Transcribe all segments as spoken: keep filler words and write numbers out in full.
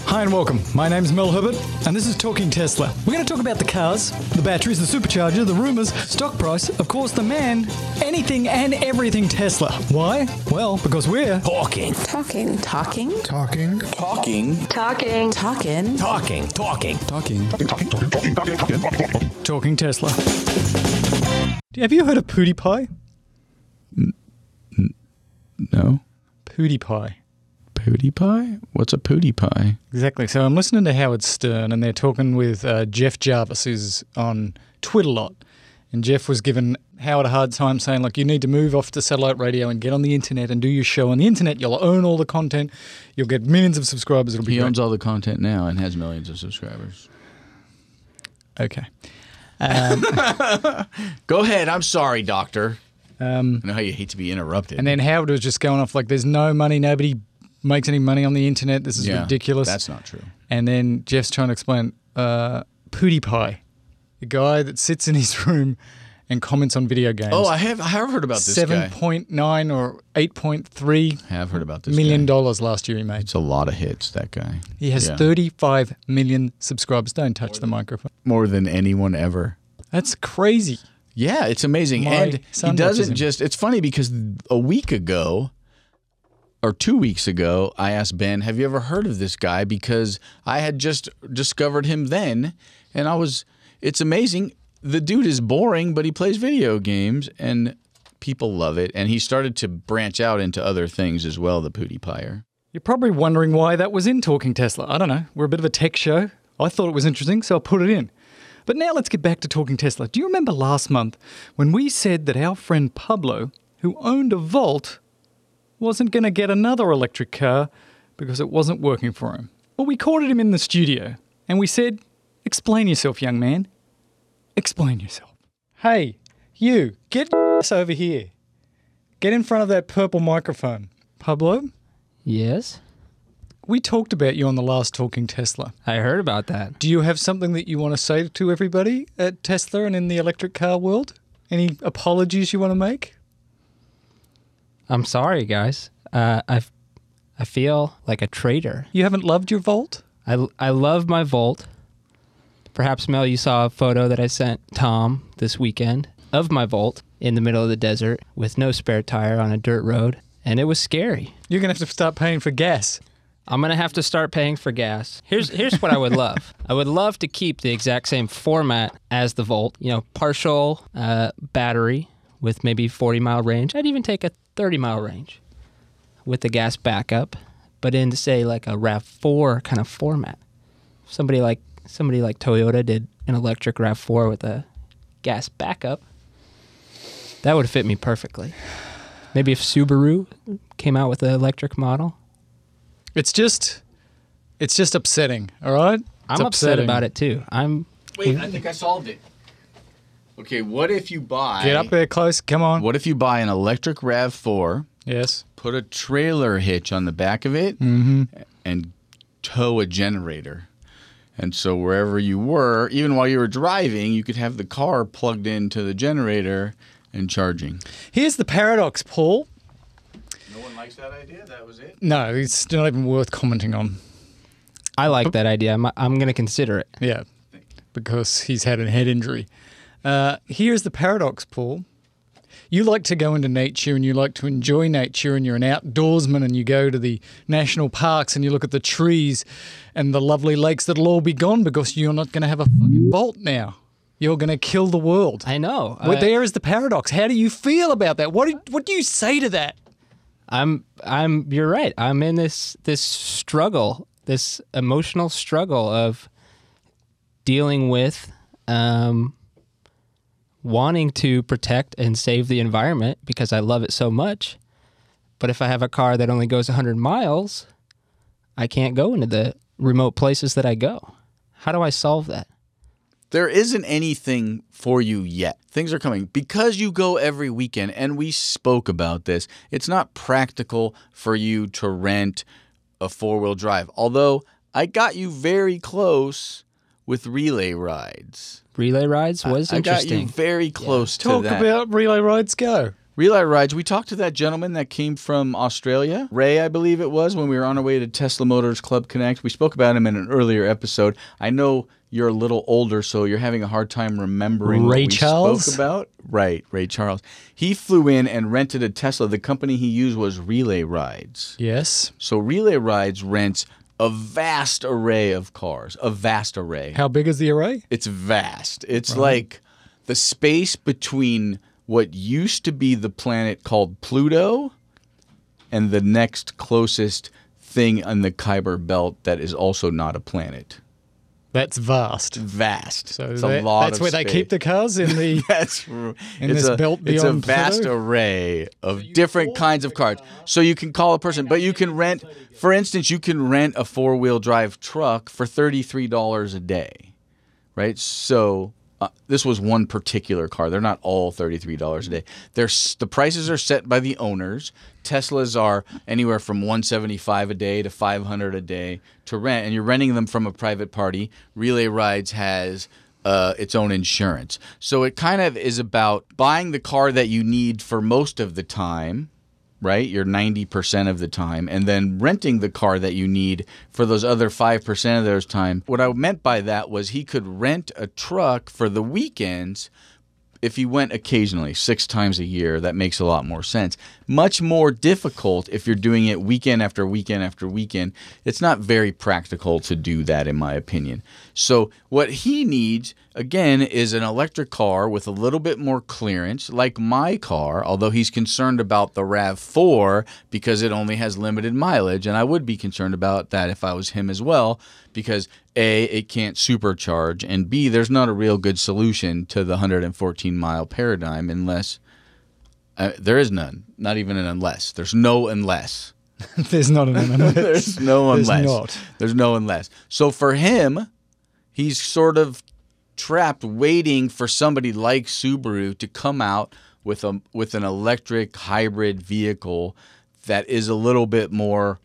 Hi and welcome. My name's Mel Herbert, and this is Talking Tesla. We're going to talk about the cars, the batteries, the supercharger, the rumours, stock price, of course the man, anything and everything Tesla. Why? Well, because we're Talking. Talking. Talking. Talking. Talking. Talking. Talking. Talking. Talking. Talking. Talking Tesla. Have you heard of PewDiePie? No. PewDiePie. PewDiePie? What's a PewDiePie? Exactly. So I'm listening to Howard Stern, and they're talking with uh, Jeff Jarvis, who's on Twitter a lot. And Jeff was giving Howard a hard time, saying, like, you need to move off to satellite radio and get on the internet and do your show on the internet. You'll own all the content. You'll get millions of subscribers. It'll be He great. owns all the content now and has millions of subscribers. Okay. Um, Go ahead. I'm sorry, doctor. um, I know how you hate to be interrupted. and then Howard was just going off like, there's no money. Nobody makes any money on the internet. This is yeah, ridiculous. That's not true. And then Jeff's trying to explain uh, PewDiePie, the guy that sits in his room and comments on video games. Oh, I have I have heard about this Seven guy. point nine or eight point three I have heard about this million guy. dollars last year he made. It's a lot of hits, that guy. He has Yeah. thirty-five million subscribers. Don't touch the microphone. More than anyone ever. That's crazy. Yeah, it's amazing. My and son he watches doesn't him. just, it's funny because a week ago, or two weeks ago, I asked Ben, have you ever heard of this guy? Because I had just discovered him then, and I was, it's amazing. The dude is boring, but he plays video games, and people love it. And he started to branch out into other things as well, the PewDiePie. You're probably wondering why that was in Talking Tesla. I don't know. We're a bit of a tech show. I thought it was interesting, so I put it in. But now let's get back to Talking Tesla. Do you remember last month when we said that our friend Pablo, who owned a Volt, wasn't going to get another electric car because it wasn't working for him? Well, we caught him in the studio and we said, explain yourself, young man. Explain yourself. Hey, you, get your ass over here. Get in front of that purple microphone. Pablo, Yes, we talked about you on the last Talking Tesla. I heard about that. Do you have something that you want to say to everybody at Tesla and in the electric car world? Any apologies you want to make? I'm sorry, guys. Uh, I, I feel like a traitor. You haven't loved your Volt? I, I love my Volt. Perhaps, Mel, you saw a photo that I sent Tom this weekend of my Volt in the middle of the desert with no spare tire on a dirt road, and it was scary. You're going to have to start paying for gas. I'm going to have to start paying for gas. Here's here's what I would love. I would love to keep the exact same format as the Volt, you know, partial uh, battery with maybe forty mile range. I'd even take a thirty mile range with the gas backup, but in, say, like a RAV four kind of format. Somebody like somebody like Toyota did an electric RAV four with a gas backup. That would fit me perfectly. Maybe if Subaru came out with an electric model. It's just, it's just upsetting, all right? I'm upset about it too. I'm Wait, I think I solved it. Okay, what if you buy... Get up there close, come on. What if you buy an electric RAV four, Yes. put a trailer hitch on the back of it, Mm-hmm. and tow a generator? And so wherever you were, even while you were driving, you could have the car plugged into the generator and charging. Here's the paradox, Paul. No one likes that idea? That was it? No, it's not even worth commenting on. I like that idea. I'm, I'm going to consider it. Yeah, because he's had a head injury. Uh, here's the paradox, Paul. You like to go into nature and you like to enjoy nature and you're an outdoorsman and you go to the national parks and you look at the trees and the lovely lakes that'll all be gone because you're not going to have a fucking Bolt now. You're going to kill the world. I know. Well, I, there is the paradox. How do you feel about that? What do, what do you say to that? I'm. I'm. You're right. I'm in this this struggle, this emotional struggle of dealing with um, wanting to protect and save the environment because I love it so much. But if I have a car that only goes one hundred miles, I can't go into the remote places that I go. How do I solve that? There isn't anything for you yet. Things are coming. Because you go every weekend, and we spoke about this, it's not practical for you to rent a four-wheel drive. Although I got you very close with relay rides. Relay rides was I got interesting. you very close to Talk that. about relay rides, go. Relay Rides, we talked to that gentleman that came from Australia, Ray, I believe it was, when we were on our way to Tesla Motors Club Connect. We spoke about him in an earlier episode. I know you're a little older, so you're having a hard time remembering Ray what we Charles? spoke about. Right, Ray Charles. He flew in and rented a Tesla. The company he used was Relay Rides. Yes. So Relay Rides rents a vast array of cars, a vast array. How big is the array? It's vast. It's like the space between what used to be the planet called Pluto and the next closest thing on the Kuiper Belt that is also not a planet. That's vast. Vast. So it's that- a lot that's of where they space. keep the cars in the. That's In it's this a, belt It's a beyond vast Pluto? array of different kinds of cars. So you can call a person, but you can rent, for instance, you can rent a four-wheel drive truck for thirty-three dollars a day, right? So uh, this was one particular car. They're not all thirty-three dollars a day. They're, s- the prices are set by the owners. Teslas are anywhere from one hundred seventy-five dollars a day to five hundred dollars a day to rent, and you're renting them from a private party. Relay Rides has uh, its own insurance. So it kind of is about buying the car that you need for most of the time, right? You're ninety percent of the time, and then renting the car that you need for those other five percent of those time. What I meant by that was he could rent a truck for the weekends. If he went occasionally, six times a year, that makes a lot more sense. Much more difficult if you're doing it weekend after weekend after weekend. It's not very practical to do that, in my opinion. So what he needs, again, is an electric car with a little bit more clearance, like my car, although he's concerned about the RAV four because it only has limited mileage, and I would be concerned about that if I was him as well, because A, it can't supercharge, and B, there's not a real good solution to the one hundred fourteen mile paradigm unless uh, there is none, not even an unless. There's no unless. There's not an unless. There's no There's unless. not. There's no unless. So for him, he's sort of trapped waiting for somebody like Subaru to come out with a with an electric hybrid vehicle that is a little bit more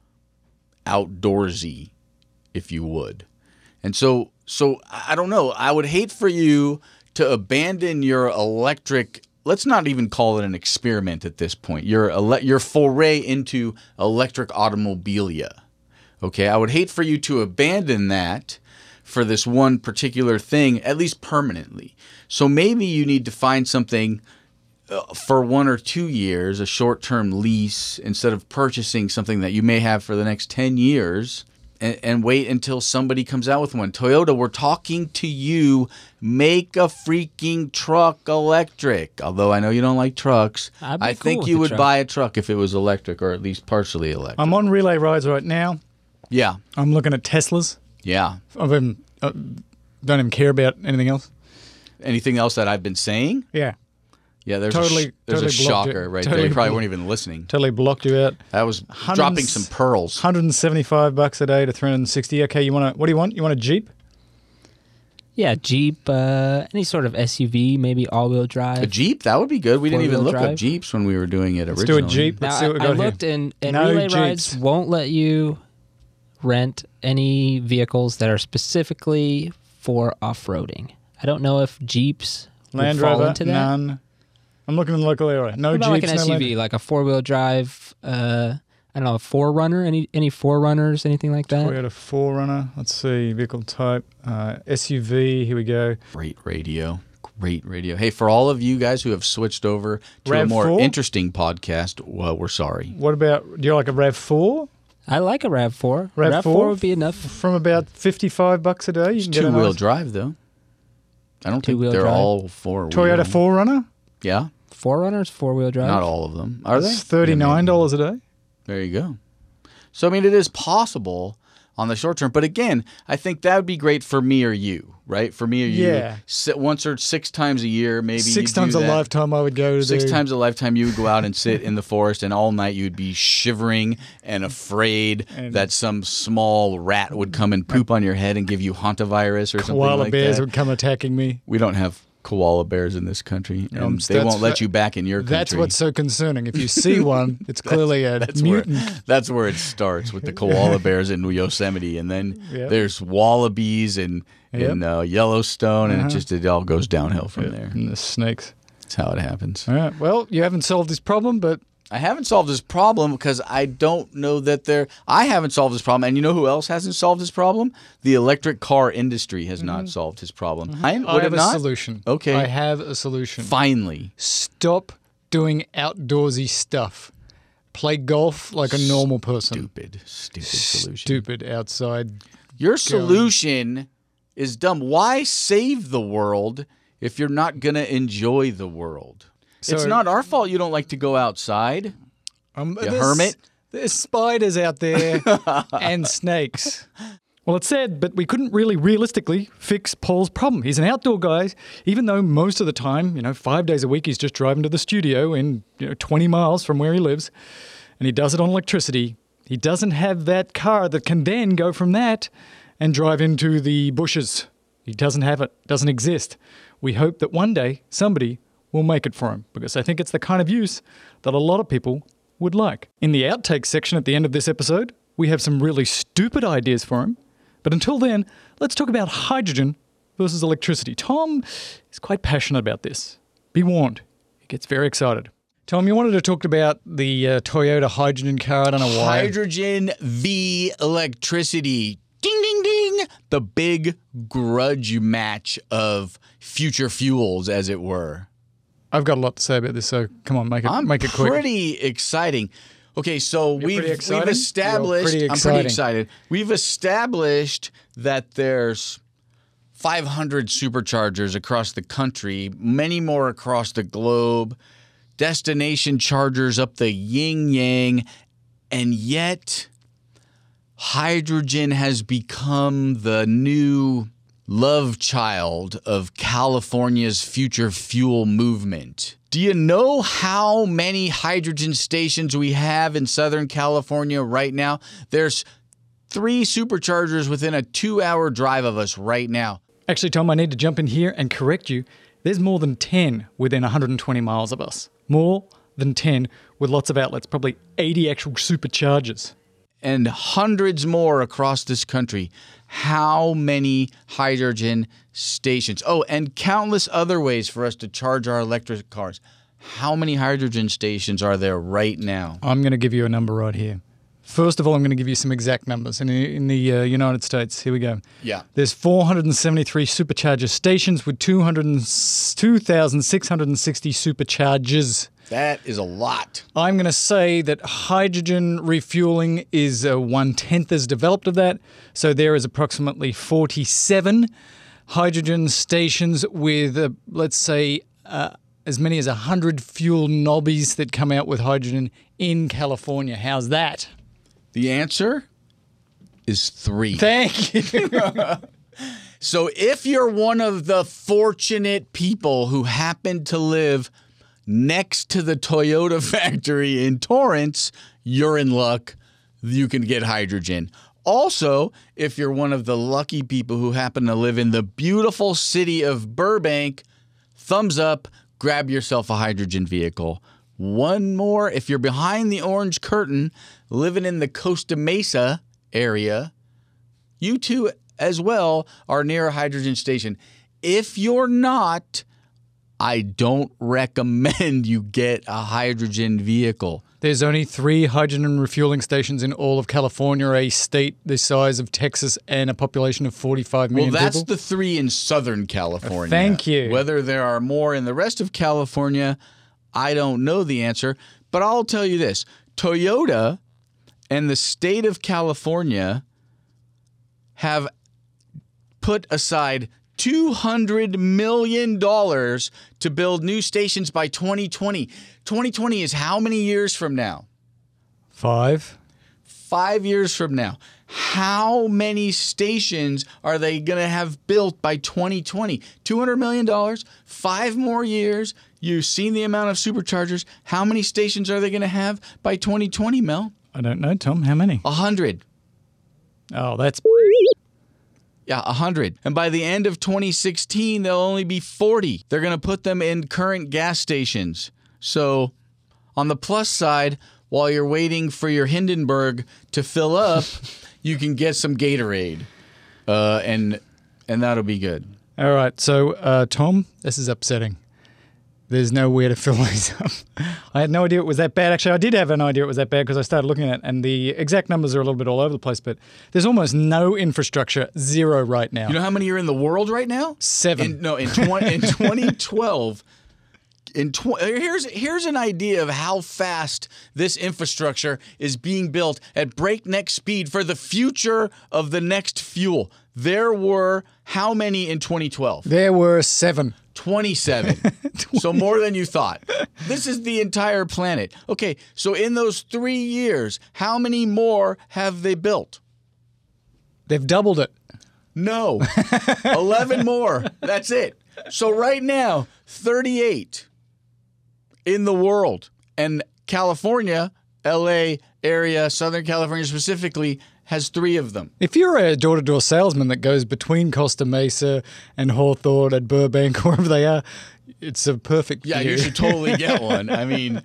outdoorsy, if you would. And so so I don't know. I would hate for you to abandon your electric, let's not even call it an experiment at this point, your ele- your foray into electric automobilia. Okay, I would hate for you to abandon that for this one particular thing, at least permanently. So maybe you need to find something uh, for one or two years, a short-term lease, instead of purchasing something that you may have for the next ten years, and, and wait until somebody comes out with one. Toyota, we're talking to you. Make a freaking truck electric. Although I know you don't like trucks, I'd be I cool think with you a would truck. buy a truck if it was electric, or at least partially electric. I'm on Relay Rides right now. yeah, I'm looking at Teslas. yeah. I've been, uh, don't even care about anything else. Anything else that I've been saying? Yeah. Yeah, there's Totally- a, sh- there's totally a blocked shocker it. right Totally there. You probably blo- weren't even listening. Totally blocked you out. That was Hundreds- dropping some pearls. one hundred seventy-five bucks a day to three hundred sixty. Okay, you want to, what do you want? You want a Jeep? Yeah, Jeep, uh, any sort of S U V, maybe all-wheel drive. A Jeep? That would be good. We didn't even Four-wheel look up drive. Jeeps when we were doing it Let's originally. do a Jeep. Let's Now, see what we I, I got looked here. and, and No Relay Jeeps. Rides won't let you rent any vehicles that are specifically for off-roading. I don't know if Jeeps Land would fall Rover, into that. none. I'm looking in the local area. No What about Jeeps, like an no S U V, Land- like a four-wheel drive, uh, I don't know, a four runner? Any any four runners, anything like that? Toyota four runner. Let's see, vehicle type. Uh, S U V, here we go. Great radio. Great radio. Hey, for all of you guys who have switched over to a RAV more four? interesting podcast, well, we're sorry. What about, do you like a RAV four? I like a RAV four. RAV RAV four? four would be enough. From about fifty-five bucks a day. You It's can get a two-wheel nice drive, though. I don't think Two-wheel they're drive. all four-wheel. Toyota four runner. Yeah, Four runners, four-wheel drive. not all of them. Are they? It's thirty-nine dollars a day. There you go. So, I mean, it is possible on the short term. But again, I think that would be great for me or you, right? For me or you. Yeah. Sit once or six times a year, maybe. Six you do times a that. lifetime I would go to Six do. times a lifetime, you would go out and sit in the forest, and all night you'd be shivering and afraid And- that some small rat would come and poop on your head and give you hantavirus or something Koala like bears that. would come attacking me. We don't have koala bears in this country, and Um, they that's won't let fa- you back in your country. That's what's so concerning. If you see one, it's clearly a That's where, mutant. that's where it starts with the koala bears in Yosemite, and then Yep. there's wallabies in in Yep. uh, Yellowstone, and Uh-huh. it just it all goes downhill from Yeah, there. and the snakes. That's how it happens. All right. Well, you haven't solved this problem, but I haven't solved this problem because I don't know that there. I haven't solved this problem, and you know who else hasn't solved this problem? The electric car industry has not solved his problem. Mm-hmm. I, I have a not? solution. Okay, I have a solution. Finally, stop doing outdoorsy stuff. Play golf like a normal person. Stupid, stupid solution. Stupid outside. Your solution is dumb. Why save the world if you're not gonna enjoy the world? So, it's not our fault you don't like to go outside. Um, you hermit. There's spiders out there and snakes. Well, it's sad, but we couldn't really realistically fix Paul's problem. He's an outdoor guy, even though most of the time, you know, five days a week, he's just driving to the studio in, you know, twenty miles from where he lives, and he does it on electricity. He doesn't have that car that can then go from that and drive into the bushes. He doesn't have it. Doesn't exist. We hope that one day somebody will make it for him, because I think it's the kind of use that a lot of people would like. In the outtakes section at the end of this episode, we have some really stupid ideas for him. But until then, let's talk about hydrogen versus electricity. Tom is quite passionate about this. Be warned, he gets very excited. Tom, you wanted to talk about the uh, Toyota hydrogen car. I don't know why. Hydrogen v electricity. Ding, ding, ding. The big grudge match of future fuels, as it were. I've got a lot to say about this, so come on, make it I'm make it quick. Pretty exciting. Okay, so You're we've pretty we've excited? established. You're pretty I'm pretty exciting. excited. We've established that there's five hundred superchargers across the country, many more across the globe, destination chargers up the yin yang, and yet hydrogen has become the new love child of California's future fuel movement. Do you know how many hydrogen stations we have in Southern California right now? There's three superchargers within a two-hour drive of us right now. Actually, Tom, I need to jump in here and correct you. There's more than ten within one hundred twenty miles of us. More than ten with lots of outlets, probably eighty actual superchargers. And hundreds more across this country. How many hydrogen stations? Oh, and countless other ways for us to charge our electric cars. How many hydrogen stations are there right now? I'm going to give you a number right here. First of all, I'm going to give you some exact numbers. In the, in the uh, United States, here we go. Yeah. There's four hundred seventy-three supercharger stations with two thousand six hundred sixty superchargers. That is a lot. I'm going to say that hydrogen refueling is uh, one-tenth as developed of that. So there is approximately forty-seven hydrogen stations with, uh, let's say, uh, as many as one hundred fuel nobbies that come out with hydrogen in California. How's that? The answer is three. Thank you. So if you're one of the fortunate people who happen to live next to the Toyota factory in Torrance, you're in luck. You can get hydrogen. Also, if you're one of the lucky people who happen to live in the beautiful city of Burbank, thumbs up, grab yourself a hydrogen vehicle. One more, if you're behind the orange curtain, living in the Costa Mesa area, you too as well are near a hydrogen station. If you're not, I don't recommend you get a hydrogen vehicle. There's only three hydrogen refueling stations in all of California, a state the size of Texas and a population of forty-five million Well, that's people. the three in Southern California. Thank you. Whether there are more in the rest of California, I don't know the answer. But I'll tell you this. Toyota and the state of California have put aside two hundred million dollars to build new stations by twenty twenty. twenty twenty is how many years from now? Five. Five years from now. How many stations are they going to have built by twenty twenty? two hundred million dollars, five more years. You've seen the amount of superchargers. How many stations are they going to have by twenty twenty, Mel? I don't know, Tom. How many? A hundred. Oh, that's... Yeah, one hundred. And by the end of twenty sixteen, there'll only be forty. They're going to put them in current gas stations. So on the plus side, while you're waiting for your Hindenburg to fill up, you can get some Gatorade. Uh, and and that'll be good. All right. So, uh, Tom, this is upsetting. there's nowhere to fill these up. I had no idea it was that bad. Actually, I did have an idea it was that bad because I started looking at it, and the exact numbers are a little bit all over the place, but there's almost no infrastructure, zero right now. You know how many are in the world right now? Seven. In, no, in, twenty, in twenty twelve, in tw- here's here's an idea of how fast this infrastructure is being built at breakneck speed for the future of the next fuel. There were how many in twenty twelve? There were seven. twenty-seven. So more than you thought. This is the entire planet. Okay, so in those three years, how many more have they built? They've doubled it. No. eleven more. That's it. So right now, thirty-eight in the world. And California, L A area, Southern California specifically, has three of them. If you're a door-to-door salesman that goes between Costa Mesa and Hawthorne and Burbank, wherever they are, it's a perfect Yeah, view. you should totally get one. I mean,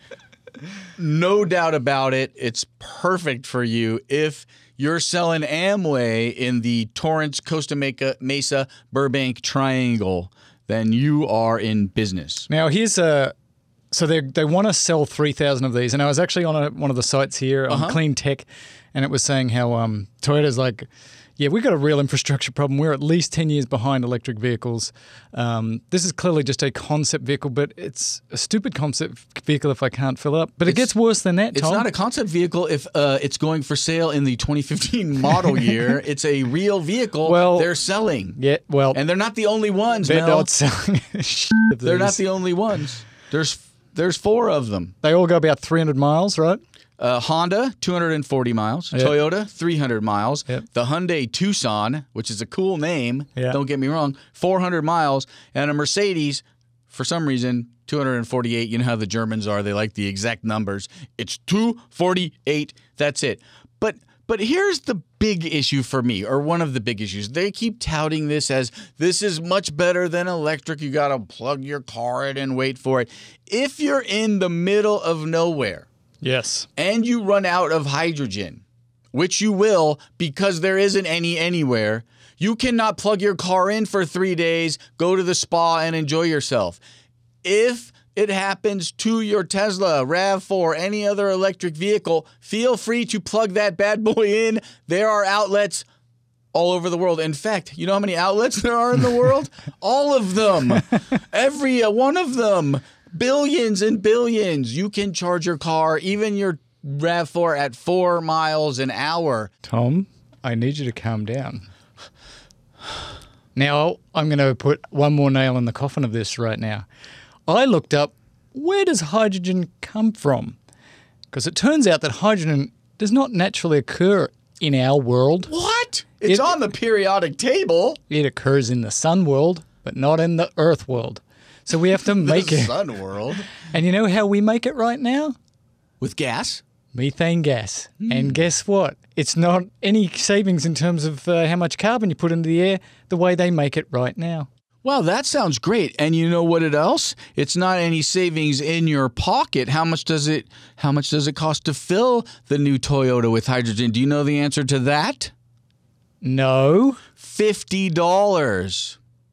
no doubt about it. It's perfect for you if you're selling Amway in the Torrance, Costa Mesa, Burbank triangle. Then you are in business. Now, here's a... So they they want to sell three thousand of these. And I was actually on a, one of the sites here on Uh-huh. Clean Tech, and it was saying how um, Toyota's like, yeah, we've got a real infrastructure problem. We're at least ten years behind electric vehicles. Um, this is clearly just a concept vehicle, but it's a stupid concept vehicle if I can't fill it up. But it It's- gets worse than that, It's Tom. not a concept vehicle if uh, it's going for sale in the twenty fifteen model year. It's a real vehicle Well- they're selling. Yeah, well, And they're not the only ones, they're Mel. not selling shit of They're not these. the only ones. There's there's four of them. They all go about three hundred miles, right? Uh, Honda, two hundred forty miles. Yep. Toyota, three hundred miles. Yep. The Hyundai Tucson, which is a cool name, Yeah. don't get me wrong, four hundred miles. And a Mercedes, for some reason, two hundred forty-eight. You know how the Germans are. They like the exact numbers. It's two forty-eight. That's it. But but here's the big issue for me, or one of the big issues. They keep touting this as this is much better than electric. You got to plug your car in and wait for it. If you're in the middle of nowhere, Yes. and you run out of hydrogen, which you will because there isn't any anywhere, you cannot plug your car in for three days, go to the spa, and enjoy yourself. If it happens to your Tesla, RAV four, any other electric vehicle, feel free to plug that bad boy in. There are outlets all over the world. In fact, you know how many outlets there are in the world? All of them. Every uh, one of them. Billions and billions. You can charge your car, even your RAV four, at four miles an hour. Tom, I need you to calm down. Now, I'm going to put one more nail in the coffin of this right now. I looked up, where does hydrogen come from? Because it turns out that hydrogen does not naturally occur in our world. What? It's It- on the periodic table. It occurs in the sun world, but not in the earth world. So we have to make the it. sun world. And you know how we make it right now? With gas? Methane gas. And guess what? It's not any savings in terms of uh, how much carbon you put into the air the way they make it right now. Wow, that sounds great. And you know what it else? It's not any savings in your pocket. How much does it how much does it cost to fill the new Toyota with hydrogen? Do you know the answer to that? No. fifty dollars.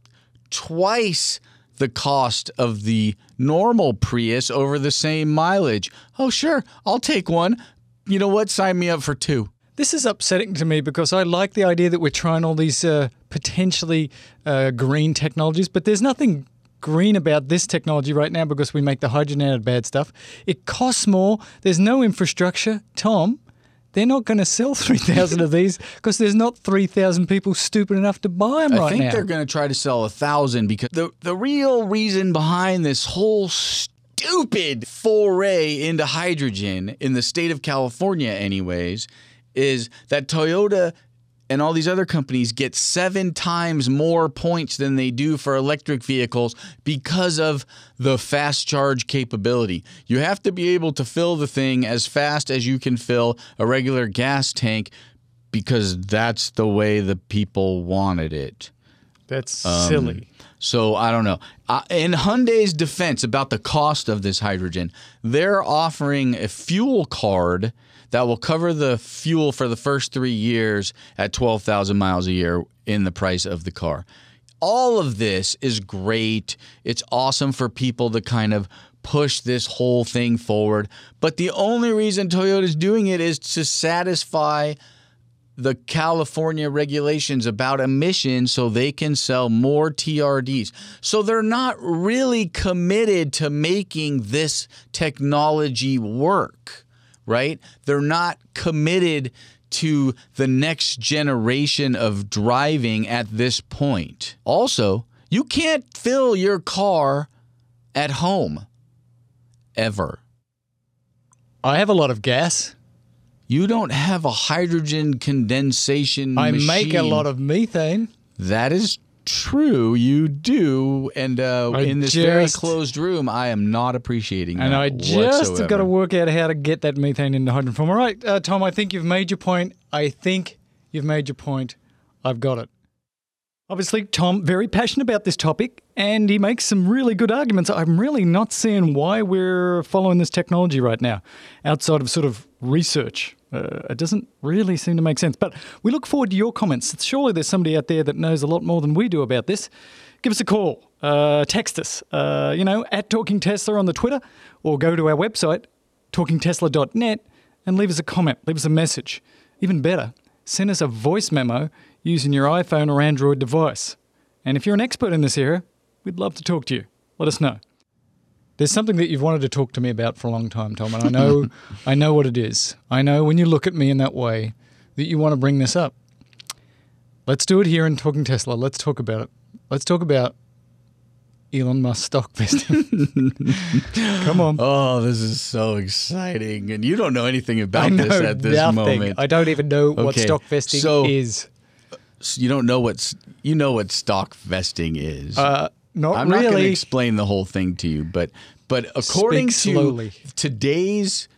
Twice the cost of the normal Prius over the same mileage. Oh, sure, I'll take one. You know what? Sign me up for two. This is upsetting to me because I like the idea that we're trying all these uh, potentially uh, green technologies, but there's nothing green about this technology right now because we make the hydrogen out of bad stuff. It costs more. There's no infrastructure. Tom, they're not going to sell three thousand of these because there's not three thousand people stupid enough to buy them I right think now. they're going to try to sell a thousand because the the real reason behind this whole stupid foray into hydrogen in the state of California, anyways, is that Toyota and all these other companies get seven times more points than they do for electric vehicles because of the fast charge capability. You have to be able to fill the thing as fast as you can fill a regular gas tank because that's the way the people wanted it. That's Um, silly. So I don't know. Uh, in Hyundai's defense about the cost of this hydrogen, they're offering a fuel card that will cover the fuel for the first three years at twelve thousand miles a year in the price of the car. All of this is great. It's awesome for people to kind of push this whole thing forward. But the only reason Toyota's doing it is to satisfy the California regulations about emissions so they can sell more T R Ds. So they're not really committed to making this technology work, right? They're not committed to the next generation of driving at this point. Also, you can't fill your car at home ever. I have a lot of gas. You don't have a hydrogen condensation I machine. make a lot of methane. That is true. You do. And uh, I in this very just- closed room, I am not appreciating And that I just whatsoever. got to work out how to get that methane into hydrogen form. All right, uh, Tom, I think you've made your point. I think you've made your point. I've got it. Obviously, Tom, very passionate about this topic, and he makes some really good arguments. I'm really not seeing why we're following this technology right now, outside of sort of research. Uh, it doesn't really seem to make sense. But we look forward to your comments. Surely there's somebody out there that knows a lot more than we do about this. Give us a call, uh, text us, uh, you know, at Talking Tesla on the Twitter, or go to our website, talking tesla dot net, and leave us a comment, leave us a message. Even better, send us a voice memo using your iPhone or Android device. And if you're an expert in this area, we'd love to talk to you. Let us know. There's something that you've wanted to talk to me about for a long time, Tom, and I know I know what it is. I know when you look at me in that way that you want to bring this up. Let's do it here in Talking Tesla. Let's talk about it. Let's talk about Elon Musk stock vesting. Come on. Oh, this is so exciting. And you don't know anything about I know this at this nothing. moment. I don't even know what Okay, stock vesting so- is. So you don't know what's you know what stock vesting is. Uh, not I'm not going to really. explain the whole thing to you, but but according Speak to slowly. today's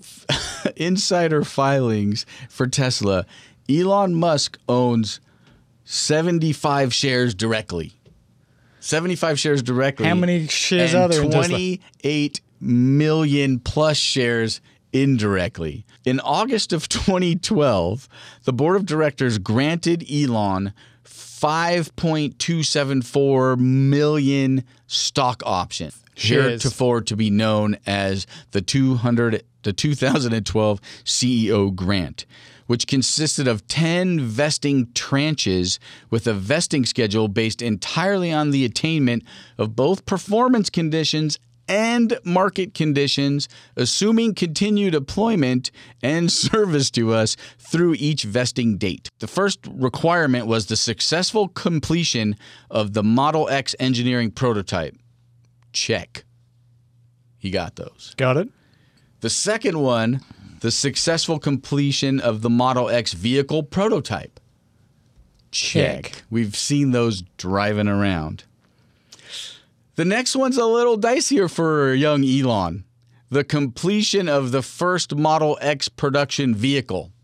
insider filings for Tesla, Elon Musk owns seventy-five shares directly. seventy-five shares directly. How many shares and are there in Tesla? twenty-eight million plus shares indirectly. In August of twenty twelve, the board of directors granted Elon five point two seven four million stock options, Shares. heretofore to be known as the two hundred the two thousand twelve C E O grant, which consisted of ten vesting tranches with a vesting schedule based entirely on the attainment of both performance conditions and market conditions, assuming continued employment and service to us through each vesting date. The first requirement was the successful completion of the Model X engineering prototype. Check. He got those. Got it? The second one, the successful completion of the Model X vehicle prototype. Check. Check. We've seen those driving around. The next one's a little dicier for young Elon. The completion of the first Model X production vehicle.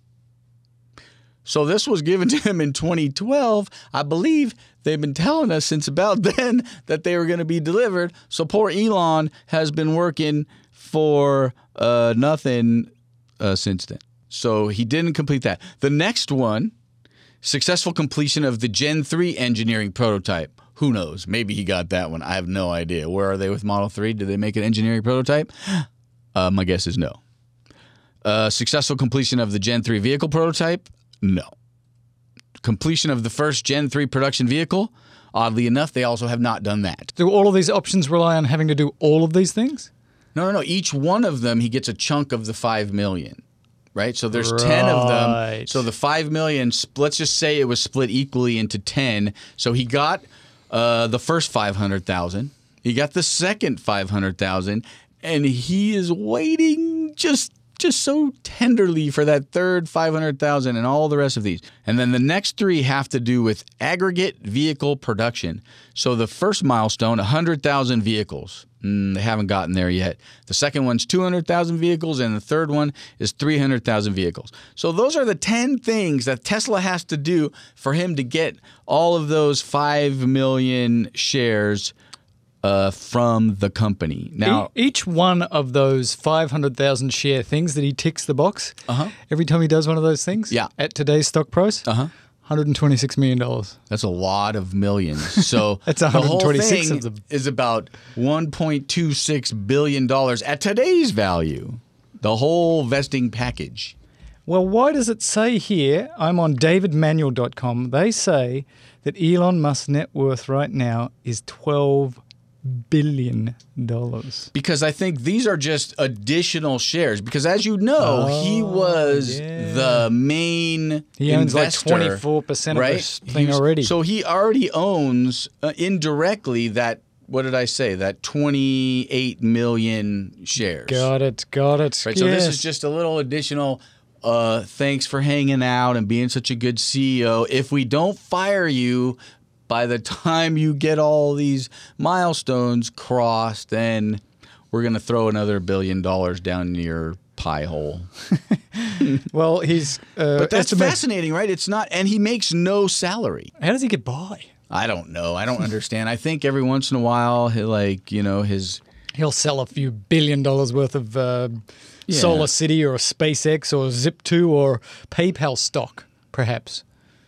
So this was given to him in twenty twelve. I believe they've been telling us since about then that they were going to be delivered. So poor Elon has been working for uh, nothing uh, since then. So he didn't complete that. The next one, successful completion of the Gen three engineering prototype. Who knows? Maybe he got that one. I have no idea. Where are they with Model three? Did they make an engineering prototype? Uh, my guess is no. Uh, successful completion of the Gen three vehicle prototype? No. Completion of the first Gen three production vehicle? Oddly enough, they also have not done that. Do all of these options rely on having to do all of these things? No, no, no. Each one of them, he gets a chunk of the five million. Right? So there's ten of them. Right. So the five million, sp- let's just say it was split equally into ten. So he got uh, the first five hundred thousand. He got the second five hundred thousand. And he is waiting just just so tenderly for that third five hundred thousand and all the rest of these. And then the next three have to do with aggregate vehicle production. So the first milestone, one hundred thousand vehicles. Mm, they haven't gotten there yet. The second one's two hundred thousand vehicles, and the third one is three hundred thousand vehicles. So those are the ten things that Tesla has to do for him to get all of those five million shares uh, from the company. Now, E- each one of those five hundred thousand share things that he ticks the box, Uh-huh. every time he does one of those things, Yeah. at today's stock price, uh-huh. one hundred twenty-six million dollars. That's a lot of millions. So That's the whole one hundred twenty-six thing of them. is about one point two six billion dollars at today's value. The whole vesting package. Well, why does it say here, I'm on david manuel dot com, they say that Elon Musk's net worth right now is twelve billion dollars. Because I think these are just additional shares. Because as you know, Oh, he was yeah. the main He owns investor, like twenty-four percent right? of this thing He was- already. So he already owns uh, indirectly that, what did I say, that twenty-eight million shares. Got it, got it. Right, so this Yes. is just a little additional uh, thanks for hanging out and being such a good C E O. If we don't fire you by the time you get all these milestones crossed, then we're going to throw another billion dollars down your pie hole. Well, he's uh, But that's estimate- fascinating, right? It's not, and he makes no salary. How does he get by? I don't know. I don't understand. I think every once in a while, he like, you know, his He'll sell a few billion dollars worth of uh, Yeah. Solar City or SpaceX or Zip two or PayPal stock, perhaps.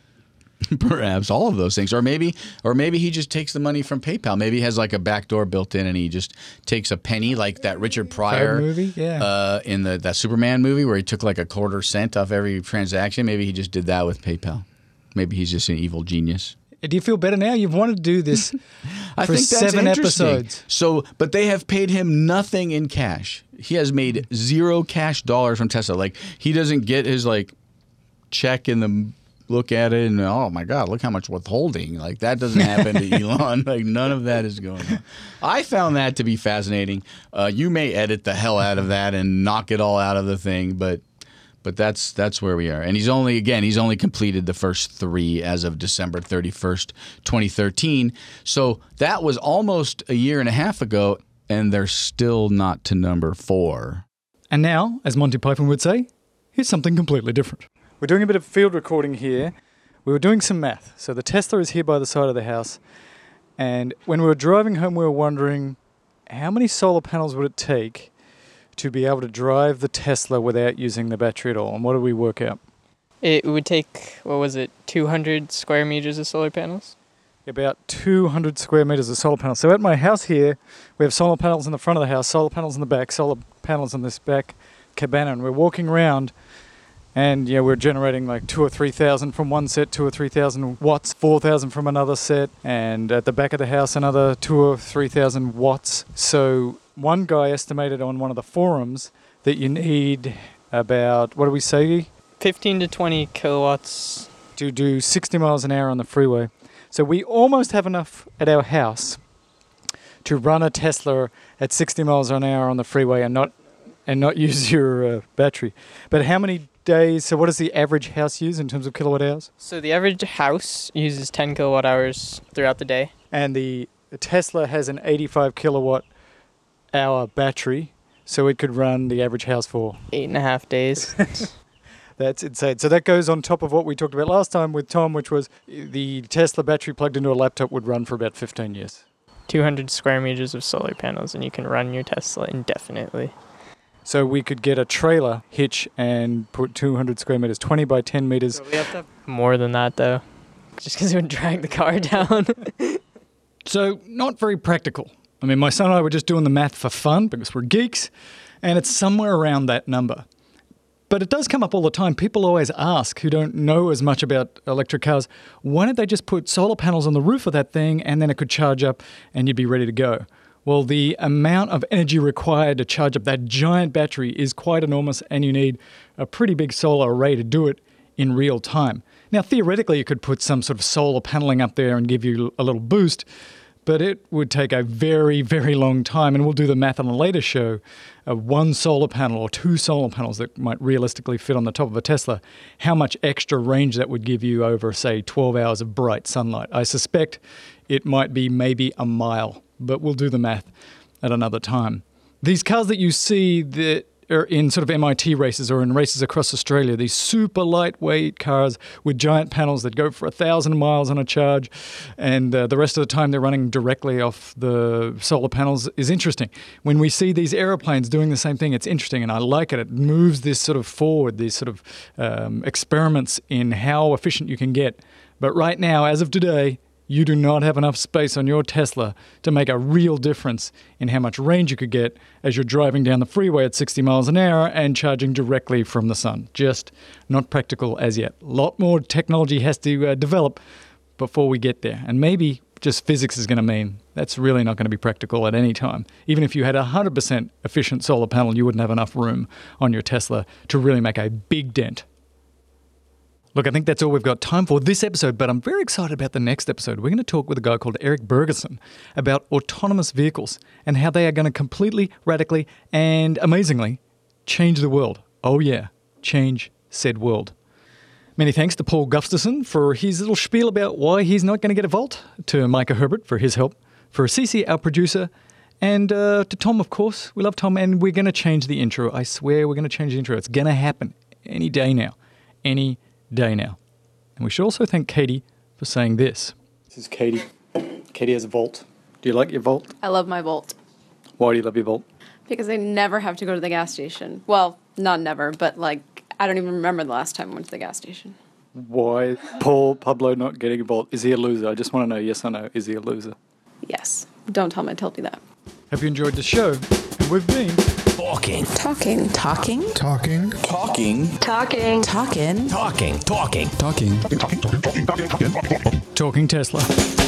perhaps all of those things, or maybe, or maybe he just takes the money from PayPal. Maybe he has like a back door built in, and he just takes a penny, like that Richard Pryor Pryor movie? Yeah. uh, in the that Superman movie, where he took like a quarter cent off every transaction. Maybe he just did that with PayPal. Maybe he's just an evil genius. Do you feel better now? You've wanted to do this I for think that's seven interesting. episodes. So, but they have paid him nothing in cash. He has made zero cash dollars from Tesla. Like he doesn't get his like check in the look at it and oh my god, look how much withholding. Like that doesn't happen to Elon. Like none of that is going on. I found that to be fascinating. Uh, you may edit the hell out of that and knock it all out of the thing, but. But that's that's where we are. And he's only, again, he's only completed the first three as of December thirty-first, twenty thirteen. So that was almost a year and a half ago, and they're still not to number four. And now, as Monty Python would say, here's something completely different. We're doing a bit of field recording here. We were doing some math. So the Tesla is here by the side of the house. And when we were driving home, we were wondering how many solar panels would it take to be able to drive the Tesla without using the battery at all? And what did we work out? It would take, what was it, two hundred square meters of solar panels? About two hundred square meters of solar panels. So at my house here, we have solar panels in the front of the house, solar panels in the back, solar panels in this back cabana. And we're walking around and yeah, we're generating like two or three thousand from one set, two or three thousand watts, four thousand from another set. And at the back of the house, another two or three thousand watts. So one guy estimated on one of the forums that you need about, what do we say? fifteen to twenty kilowatts. To do sixty miles an hour on the freeway. So we almost have enough at our house to run a Tesla at sixty miles an hour on the freeway and not and not use your uh, battery. But how many days, so what does the average house use in terms of kilowatt hours? So the average house uses ten kilowatt hours throughout the day. And the, the Tesla has an eighty-five kilowatt hour battery, so it could run the average house for. Eight and a half days. That's insane. So that goes on top of what we talked about last time with Tom, which was the Tesla battery plugged into a laptop would run for about fifteen years. two hundred square meters of solar panels, and you can run your Tesla indefinitely. So we could get a trailer hitch and put two hundred square meters, twenty by ten meters. So we have to have more than that, though, just because it would drag the car down. So not very practical. I mean, my son and I were just doing the math for fun because we're geeks, and it's somewhere around that number. But it does come up all the time. People always ask, who don't know as much about electric cars, why don't they just put solar panels on the roof of that thing and then it could charge up and you'd be ready to go? Well, the amount of energy required to charge up that giant battery is quite enormous, and you need a pretty big solar array to do it in real time. Now, theoretically, you could put some sort of solar paneling up there and give you a little boost, but it would take a very, very long time, and we'll do the math on a later show of one solar panel or two solar panels that might realistically fit on the top of a Tesla, how much extra range that would give you over, say, twelve hours of bright sunlight. I suspect it might be maybe a mile, but we'll do the math at another time. These cars that you see that er, in sort of M I T races or in races across Australia, these super lightweight cars with giant panels that go for a thousand miles on a charge, and uh, the rest of the time they're running directly off the solar panels is interesting. When we see these aeroplanes doing the same thing, it's interesting, and I like it. It moves this sort of forward, these sort of um, experiments in how efficient you can get. But right now, as of today, you do not have enough space on your Tesla to make a real difference in how much range you could get as you're driving down the freeway at sixty miles an hour and charging directly from the sun. Just not practical as yet. A lot more technology has to uh, develop before we get there. And maybe just physics is going to mean that's really not going to be practical at any time. Even if you had a one hundred percent efficient solar panel, you wouldn't have enough room on your Tesla to really make a big dent. Look, I think that's all we've got time for this episode, but I'm very excited about the next episode. We're going to talk with a guy called Eric Bergerson about autonomous vehicles and how they are going to completely, radically, and amazingly change the world. Oh yeah, change said world. Many thanks to Paul Gustafson for his little spiel about why he's not going to get a Volt, to Micah Herbert for his help, for Cece, our producer, and uh, to Tom, of course. We love Tom, and we're going to change the intro. I swear we're going to change the intro. It's going to happen any day now. Any day now. And we should also thank Katie for saying this. This is Katie. Katie has a Volt. Do you like your Volt? I love my Volt. Why do you love your Volt? Because I never have to go to the gas station. Well, not never, but like, I don't even remember the last time I went to the gas station. Why Paul Pablo not getting a Volt? Is he a loser? I just want to know, yes or no, is he a loser? Yes. Don't tell him I told you that. Hope you enjoyed the show. And we've been Talking. Talking. Talking. Talking. Talking. Talking. Talking. Talking. Talking. Talking. Talking Tesla.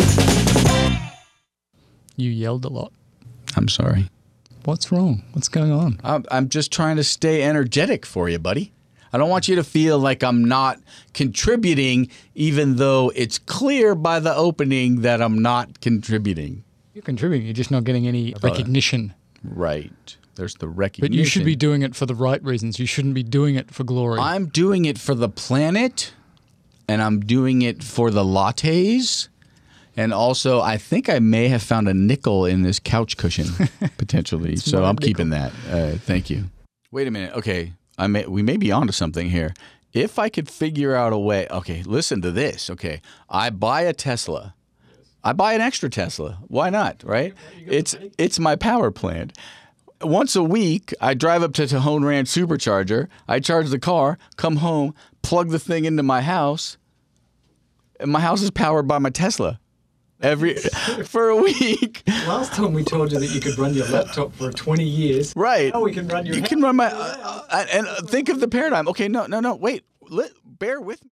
You yelled a lot. I'm sorry. What's wrong? What's going on? I'm, I'm just trying to stay energetic for you, buddy. I don't want you to feel like I'm not contributing, even though it's clear by the opening that I'm not contributing. You're contributing. You're just not getting any recognition. Right. There's the recognition. But you should be doing it for the right reasons. You shouldn't be doing it for glory. I'm doing it for the planet, and I'm doing it for the lattes. And also, I think I may have found a nickel in this couch cushion, potentially. So I'm nickel. keeping that. Uh, thank you. Wait a minute. Okay. I may, we may be onto something here. If I could figure out a way. Okay, listen to this. Okay. I buy a Tesla. I buy an extra Tesla. Why not, right? It's it's my power plant. Once a week, I drive up to Tejon Ranch Supercharger. I charge the car, come home, plug the thing into my house, and my house is powered by my Tesla. Every for a week. Last time we told you that you could run your laptop for twenty years. Right. Now we can run your. You can run my. Uh, uh, and uh, think of the paradigm. Okay, no, no, no. Wait. Let, bear with me.